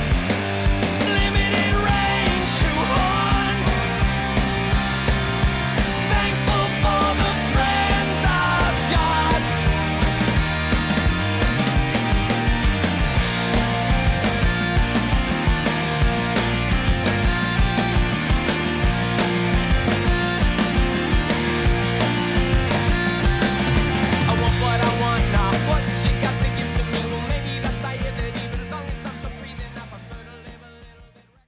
Limited range to horns. Thankful for the friends I've got. I want what I want, not what you got to give to me. Well, maybe that's naivety, but as long as I'm still breathing, I prefer to live a little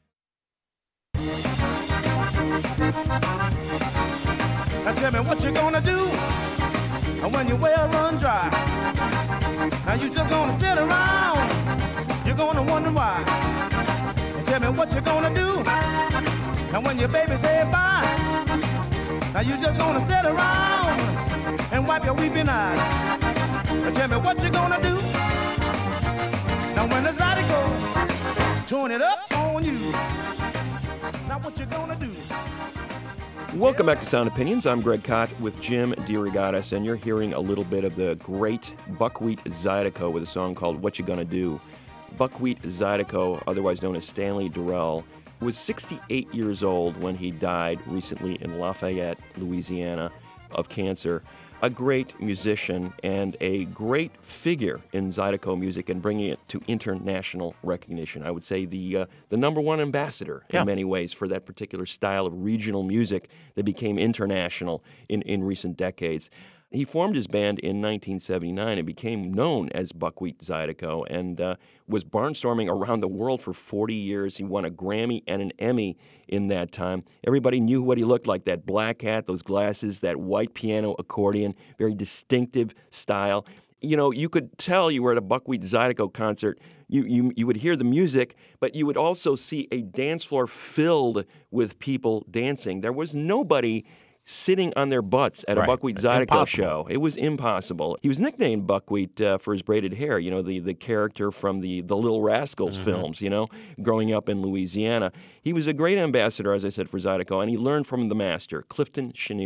bit. Now tell me what you gonna do when your well run dry. Now you just gonna sit around, you're gonna wonder why. And tell me what you gonna do now when your baby say bye. Now you just gonna sit around and wipe your weeping eyes. And tell me what you gonna do now when the Zydeco turn it up on you. Now what you gonna do? Welcome back to Sound Opinions. I'm Greg Kot with Jim DeRogatis, and you're hearing a little bit of the great Buckwheat Zydeco with a song called What You Gonna Do. Buckwheat Zydeco, otherwise known as Stanley Durrell, was sixty-eight years old when he died recently in Lafayette, Louisiana, of cancer. A great musician and a great figure in Zydeco music and bringing it to international recognition. I would say the uh, the number one ambassador in Yeah. many ways for that particular style of regional music that became international in, in recent decades. He formed his band in nineteen seventy-nine and became known as Buckwheat Zydeco and uh, was barnstorming around the world for forty years. He won a Grammy and an Emmy in that time. Everybody knew what he looked like, that black hat, those glasses, that white piano accordion, very distinctive style. You know, you could tell you were at a Buckwheat Zydeco concert. You, you, you would hear the music, but you would also see a dance floor filled with people dancing. There was nobody sitting on their butts at Right. a Buckwheat Zydeco Impossible. show. It was impossible. He was nicknamed Buckwheat uh, for his braided hair, you know, the, the character from the, the Little Rascals Mm-hmm. films, you know, growing up in Louisiana. He was a great ambassador, as I said, for Zydeco, and he learned from the master, Clifton Chenier.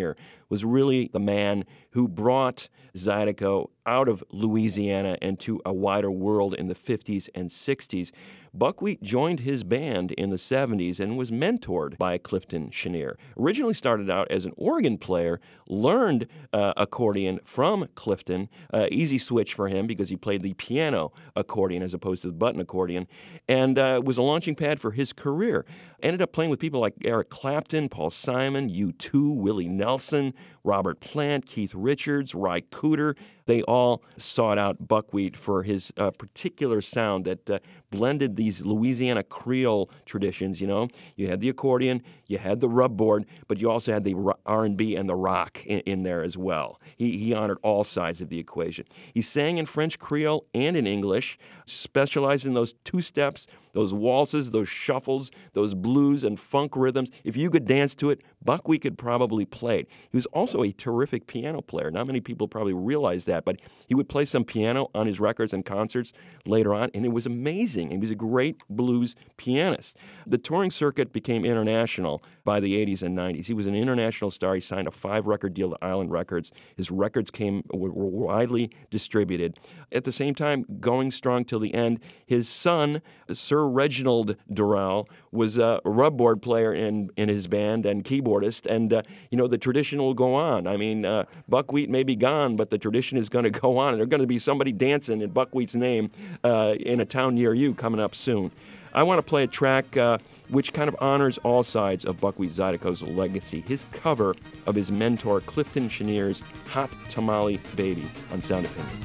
was really the man who brought Zydeco out of Louisiana and to a wider world in the fifties and sixties. Buckwheat joined his band in the seventies and was mentored by Clifton Chenier. Originally started out as an organ player, learned uh, accordion from Clifton, uh, easy switch for him because he played the piano accordion as opposed to the button accordion, and uh, was a launching pad for his career. Ended up playing with people like Eric Clapton, Paul Simon, U two, Willie Nelson, Robert Plant, Keith Richards, Ry Cooder. They all sought out Buckwheat for his uh, particular sound that uh, blended these Louisiana Creole traditions, you know. You had the accordion, you had the rub board, but you also had the R and B and the rock in, in there as well. He, he honored all sides of the equation. He sang in French Creole and in English, specialized in those two steps, those waltzes, those shuffles, those blues and funk rhythms. If you could dance to it, Buckwheat could probably play it. He was also a terrific piano player. Not many people probably realize that, but he would play some piano on his records and concerts later on, and it was amazing. He was a great blues pianist. The touring circuit became international by the eighties and nineties. He was an international star. He signed a five-record deal to Island Records. His records came were, were widely distributed. At the same time, going strong till the end, his son, Sir Reginald Durrell, was a rubboard player in, in his band and keyboardist, and, uh, you know, the tradition will go on. I mean, uh, Buckwheat may be gone, but the tradition is going to go on, and there's going to be somebody dancing in Buckwheat's name uh, in a town near you coming up soon. I want to play a track uh, which kind of honors all sides of Buckwheat Zydeco's legacy, his cover of his mentor Clifton Chenier's Hot Tamale Baby on Sound Opinions.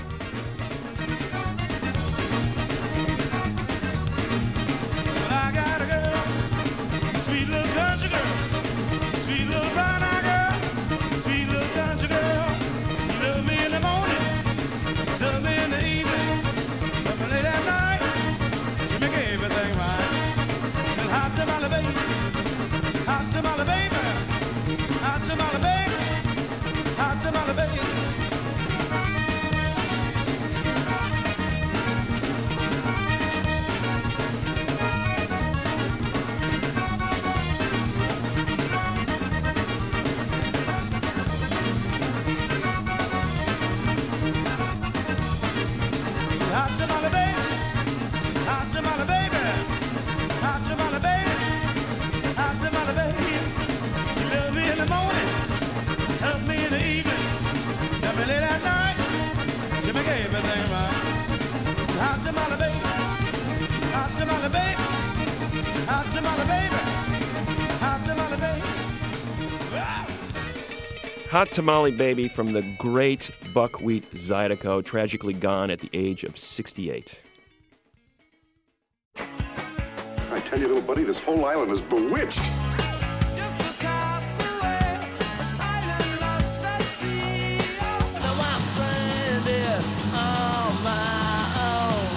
I got a girl, sweet little country girl, sweet little brown-eyed girl, sweet little country girl. She loves me in the morning, loves me in the evening, loves me late at night. She make everything right. And hot tamale baby, hot tamale baby, hot tamale baby, hot tamale baby. Hot tamale baby, hot tamale baby, hot tamale baby, hot tamale baby. You love me in the morning, love me in the evening, love me late at night. You make everything right. Hot tamale baby, hot tamale baby, hot tamale baby, hot tamale baby. Wow. Hot Tamale Baby from the great Buckwheat Zydeco, tragically gone at the age of sixty-eight. I tell you, little buddy, this whole island is bewitched. Just across the way, island lost at sea. Now I'm stranded on my own.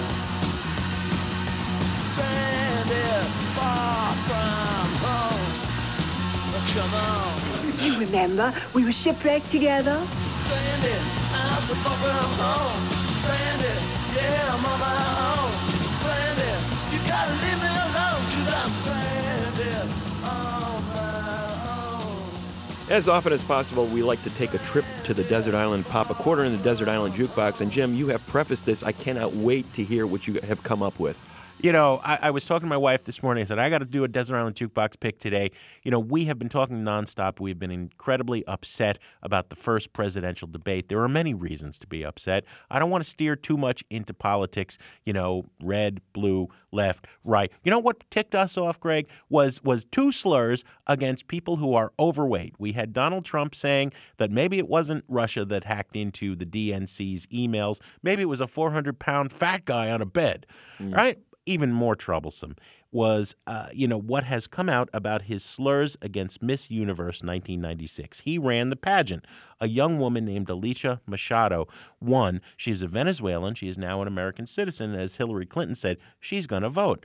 Stranded far from home. Come on. You remember, we were shipwrecked together. Stranded, I'm so far from home. Stranded, yeah, I'm on my own. Stranded, you gotta leave me alone, 'cause I'm stranded on my own. As often as possible, we like to take a trip to the desert island, pop a quarter in the desert island jukebox. And Jim, you have prefaced this. I cannot wait to hear what you have come up with. You know, I, I was talking to my wife this morning. I said, I got to do a Desert Island Jukebox pick today. You know, we have been talking nonstop. We've been incredibly upset about the first presidential debate. There are many reasons to be upset. I don't want to steer too much into politics, you know, red, blue, left, right. You know what ticked us off, Greg, was, was two slurs against people who are overweight. We had Donald Trump saying that maybe it wasn't Russia that hacked into the D N C's emails. Maybe it was a four hundred pound fat guy on a bed, mm. right? Even more troublesome was, uh, you know, what has come out about his slurs against Miss Universe nineteen ninety-six. He ran the pageant. A young woman named Alicia Machado won. She's a Venezuelan. She is now an American citizen. As Hillary Clinton said, she's going to vote.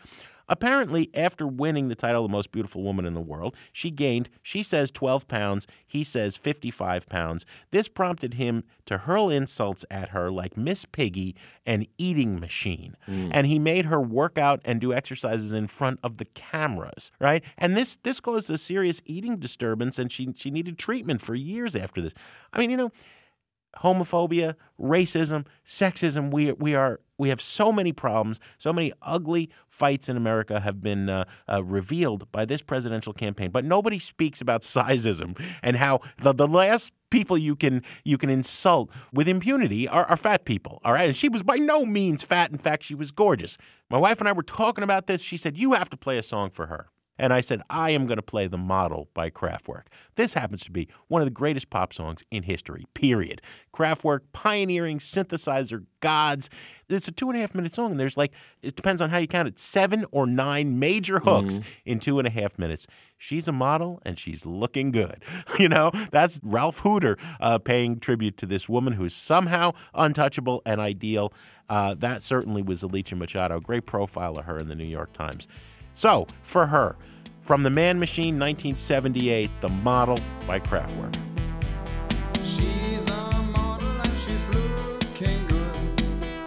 Apparently, after winning the title of the most beautiful woman in the world, she gained, she says, twelve pounds. He says fifty-five pounds. This prompted him to hurl insults at her like Miss Piggy and eating machine. Mm. And he made her work out and do exercises in front of the cameras, right? And this this caused a serious eating disturbance, and she she needed treatment for years after this. I mean, you know, homophobia, racism, sexism, we we are we have so many problems, so many ugly fights in America have been uh, uh, revealed by this presidential campaign. But nobody speaks about sizeism and how the, the last people you can you can insult with impunity are, are fat people, all right? And she was by no means fat. In fact, she was gorgeous. My wife and I were talking about this. She said, you have to play a song for her. And I said, I am going to play The Model by Kraftwerk. This happens to be one of the greatest pop songs in history, period. Kraftwerk, pioneering synthesizer gods. It's a two and a half minute song, and there's like, it depends on how you count it, seven or nine major hooks mm. in two and a half minutes. She's a model, and she's looking good. You know, that's Ralph Hooter uh, paying tribute to this woman who's somehow untouchable and ideal. Uh, that certainly was Alicia Machado. Great profile of her in the New York Times. So, for her, from The Man Machine, nineteen seventy-eight, The Model by Kraftwerk. She's a model and she's looking good.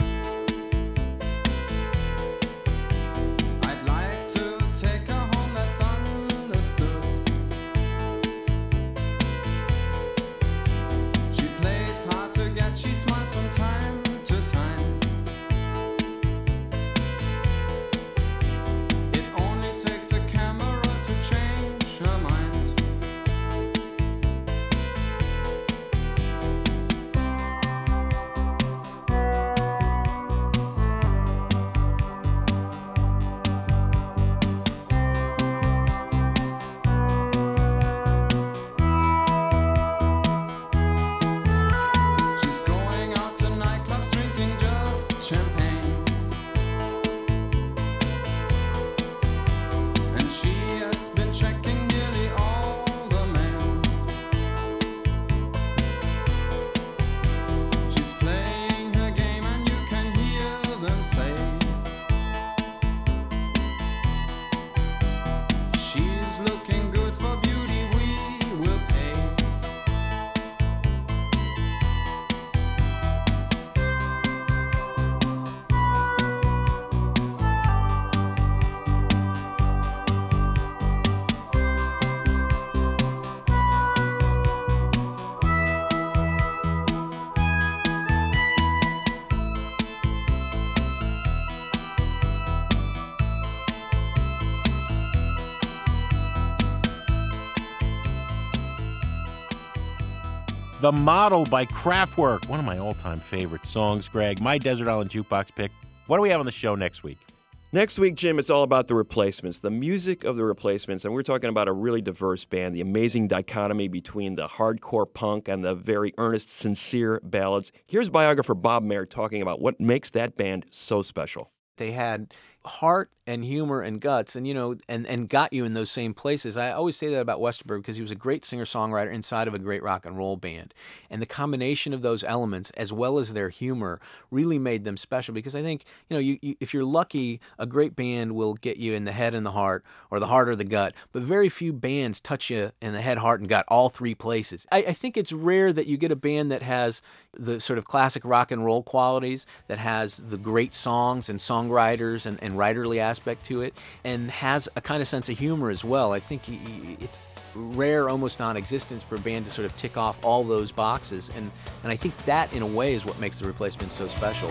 I'd like to take her home, that's understood. She plays hard to get, she smiles from time to time. The Model by Kraftwerk, one of my all-time favorite songs, Greg. My Desert Island Jukebox pick. What do we have on the show next week? Next week, Jim, it's all about the Replacements, the music of the Replacements, and we're talking about a really diverse band, the amazing dichotomy between the hardcore punk and the very earnest, sincere ballads. Here's biographer Bob Mehr talking about what makes that band so special. They had heart and humor and guts, and you know, and, and got you in those same places. I always say that about Westerberg because he was a great singer-songwriter inside of a great rock and roll band. And the combination of those elements, as well as their humor, really made them special. Because I think, you know, you, you, if you're lucky, a great band will get you in the head and the heart, or the heart or the gut. But very few bands touch you in the head, heart, and gut, all three places. I, I think it's rare that you get a band that has the sort of classic rock and roll qualities, that has the great songs and songwriters and, and writerly aspect to it, and has a kind of sense of humor as well. I think it's rare, almost non-existent, for a band to sort of tick off all those boxes, and, and I think that, in a way, is what makes the Replacements so special.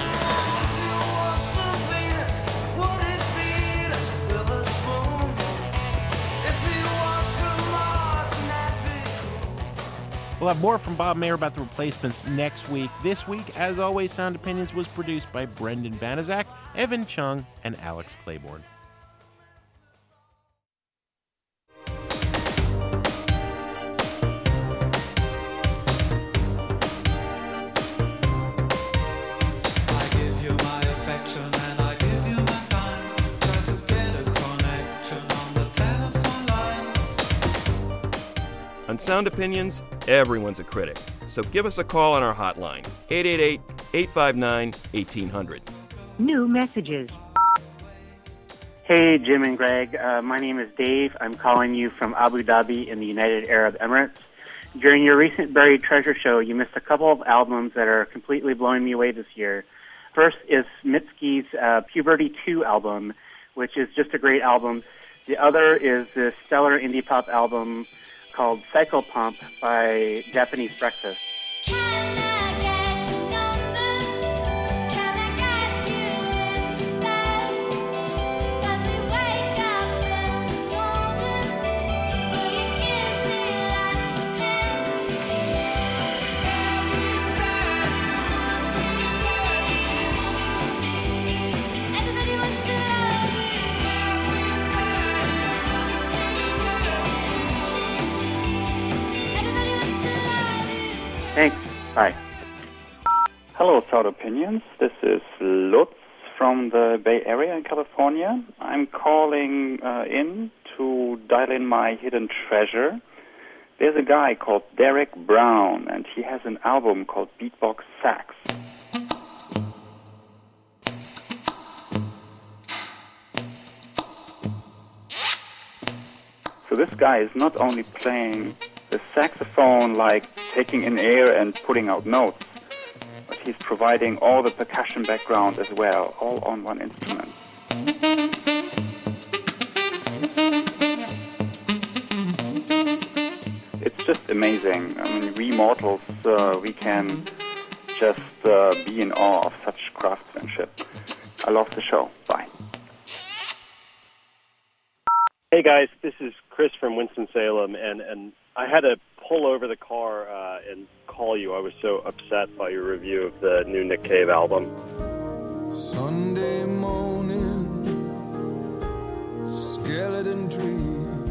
We'll have more from Bob Mehr about the Replacements next week. This week, as always, Sound Opinions was produced by Brendan Banaszak, Evan Chung, and Alex Claiborne. On Sound Opinions, everyone's a critic. So give us a call on our hotline, eight eight eight, eight five nine, one eight zero zero. New messages. Hey, Jim and Greg. Uh, my name is Dave. I'm calling you from Abu Dhabi in the United Arab Emirates. During your recent Buried Treasure show, you missed a couple of albums that are completely blowing me away this year. First is Mitski's uh, Puberty two album, which is just a great album. The other is the stellar indie pop album called Psycho Pump by Japanese Breakfast. Thanks. Bye. Hello, Sound Opinions. This is Lutz from the Bay Area in California. I'm calling uh, in to dial in my hidden treasure. There's a guy called Derek Brown, and he has an album called Beatbox Sax. So this guy is not only playing the saxophone like taking in air and putting out notes, but he's providing all the percussion background as well, all on one instrument. It's just amazing. I mean, we mortals, uh, we can just uh, be in awe of such craftsmanship. I love the show. Bye. Hey guys, this is Chris from Winston-Salem, and, and I had to pull over the car uh, and call you. I was so upset by your review of the new Nick Cave album. Sunday morning, skeleton tree.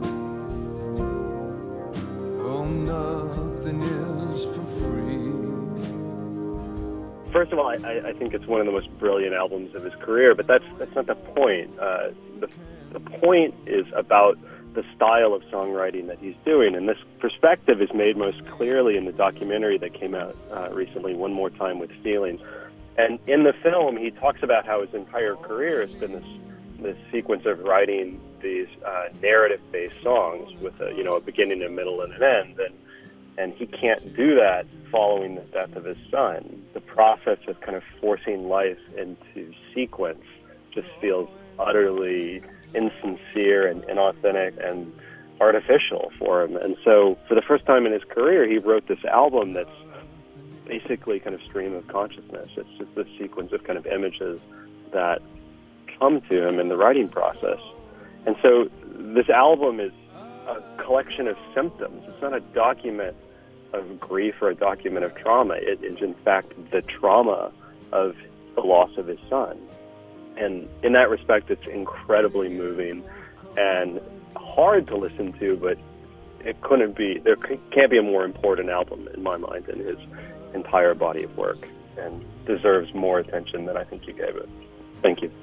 Oh, nothing is for free. First of all, I, I think it's one of the most brilliant albums of his career, but that's that's not the point. Uh, the, the point is about the style of songwriting that he's doing, and this perspective is made most clearly in the documentary that came out uh, recently, One More Time with Feeling. And in the film, he talks about how his entire career has been this this sequence of writing these uh, narrative-based songs with a, you know, a beginning, a middle, and an end, and and he can't do that following the death of his son. The process of kind of forcing life into sequence just feels utterly insincere and inauthentic and artificial for him. And so for the first time in his career, he wrote this album that's basically kind of stream of consciousness. It's just this sequence of kind of images that come to him in the writing process. And so this album is a collection of symptoms. It's not a document of grief or a document of trauma. It is, in fact, the trauma of the loss of his son. And in that respect, it's incredibly moving and hard to listen to, but it couldn't be, there can't be a more important album in my mind than his entire body of work, and deserves more attention than I think you gave it. Thank you.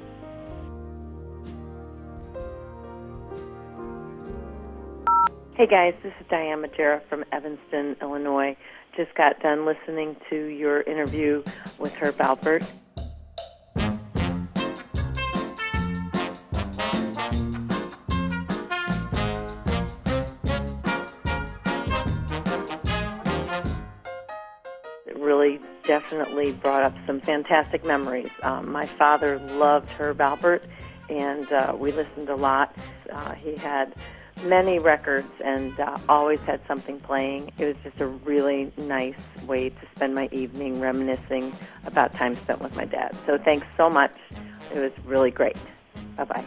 Hey guys, this is Diane Majera from Evanston, Illinois. Just got done listening to your interview with Herb Alpert. Really definitely brought up some fantastic memories. Um, my father loved Herb Alpert, and uh, we listened a lot. Uh, he had many records and uh, always had something playing. It was just a really nice way to spend my evening reminiscing about time spent with my dad. So thanks so much. It was really great. Bye-bye.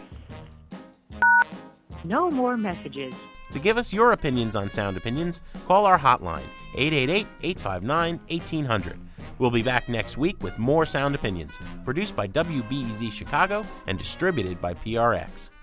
No more messages. To give us your opinions on Sound Opinions, call our hotline, eight eight eight, eight five nine, one eight zero zero. We'll be back next week with more Sound Opinions, produced by W B E Z Chicago and distributed by P R X.